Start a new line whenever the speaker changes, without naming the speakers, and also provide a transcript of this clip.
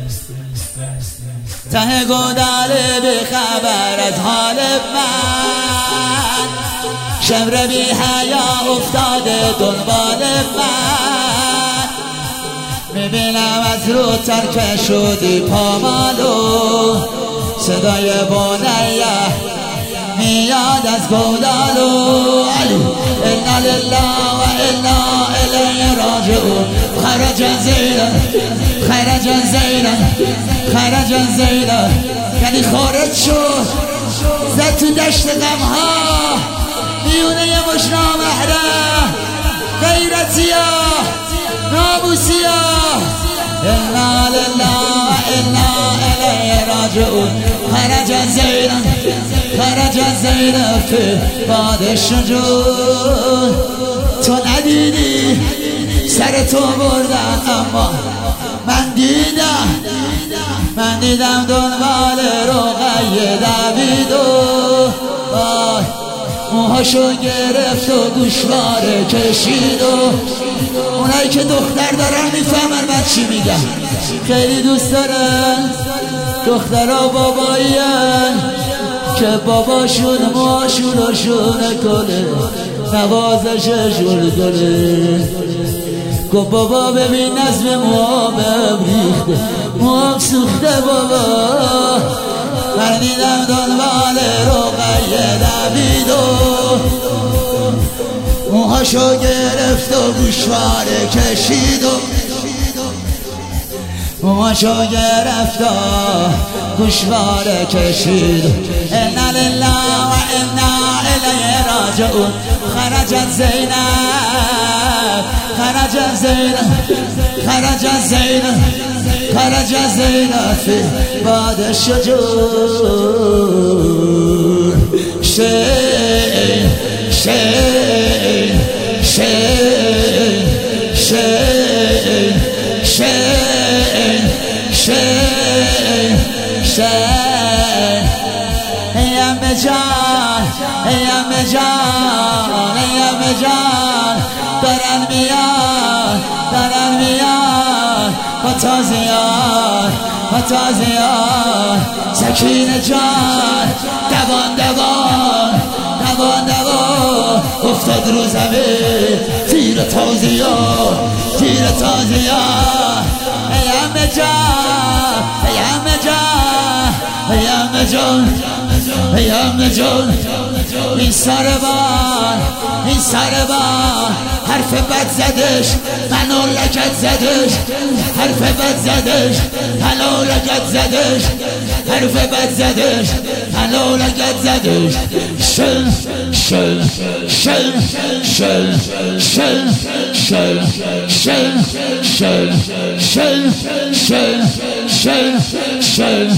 ته گودال بی خبر از حال من، شمر بی حیا افتاده دنبال من. میبینم از رو ترک شدی پامالو، صدای بنیه میاد از گودالو. انا لله و انا الیه راجعون. خرج زینا خرج زینا خرج زینا، یعنی خارج شد، زد تو دشت غمها، میونه یه مش نامحرم، غیرتیا ناموسیا. انا لله و انا الیه راجعون. خرج زینا خرج زینا فی باد شجون. تو ندیدی سر تو بردن، اما من دیدم دنبال رقیه دویدو. موهاشو گرفت و گوشواره کشید و اونایی که دختر دارن میفهمن من چی میگم. خیلی دوست دارن دخترها بابایین که باباشون موهاشون رو شونه کنه، نوازششون کنه. گفت بابا ببین نظم موهام ریخته، موهام سوخته بابا. من دیدم دنبال رقیه دویدو، موهاشو گرفت و گوشواره کشید و موهاشو گرفت و گوشواره کشید. انا لله و انا الیه راجعون. خرجت زینب خرجت زینب خرجت زینب خرجت زینب فی باد شجون. شین شین شین شین شین شین شین. ای عمه جان ای عمه جان ای عمه جان، دارن میان با تازیان با تازیان. سکینه جان دوان دوان دوان دوان، افتاد رو زمین تیر تازیان تیر تازیان. ای عمه جان ای عمه جان ای عمه جان ای عمه جان. این سربان حرف بد زدش، منو لگت زدش. حرف بد زدش، منو لگت زدش. حرف بد زدش، منو لگت زدش. شل شل شل شل شل شل شل شل شل شل شل شل